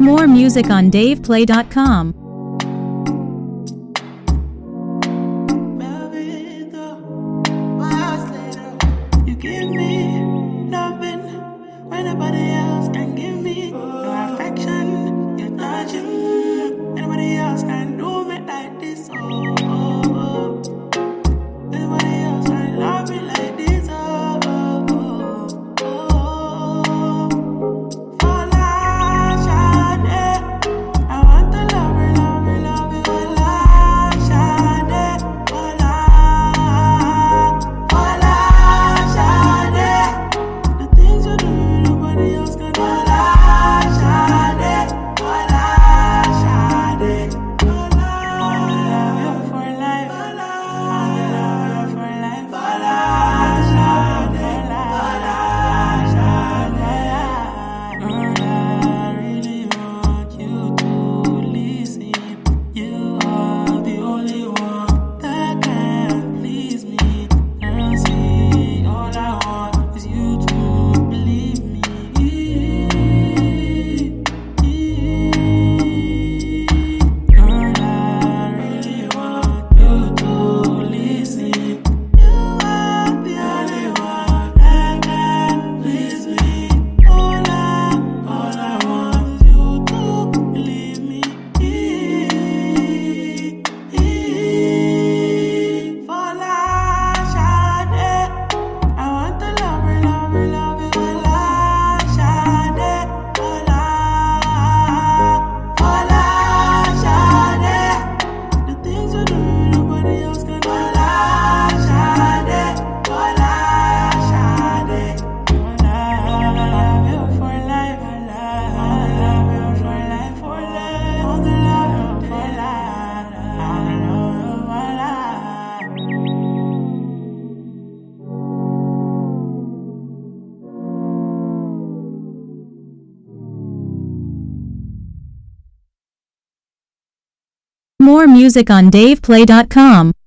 More music on DavePlay.com. You give me loving when nobody else can give me your affection, your touching. Nobody else can do me like this. Oh, oh, oh. Nobody else can love me like this. Oh, oh, oh, oh. For life, Shade, I want to love her, love her, love her. For life, Shade, for life, for life, Shade. The things you do, nobody else can do. For life, Shade, for life, Shade. For life, I love you for life. I love you for life. For life, Shade, for life, Shade. Girl, I really want you to listen. You are the only one that can please me. And see, all I want is you to believe me. Girl, I really want you to listen. You are the only one that can please me. All I want is you to believe me. For life, Shade, I want to love her, love her, love her. For life, Shade, for life, Shade. The things you do, nobody else can do. For life, Shade, for life, Shade. For life, I love you for life. I love you for life, for life. I love you for life. I love you for life. More music on DavePlay.com.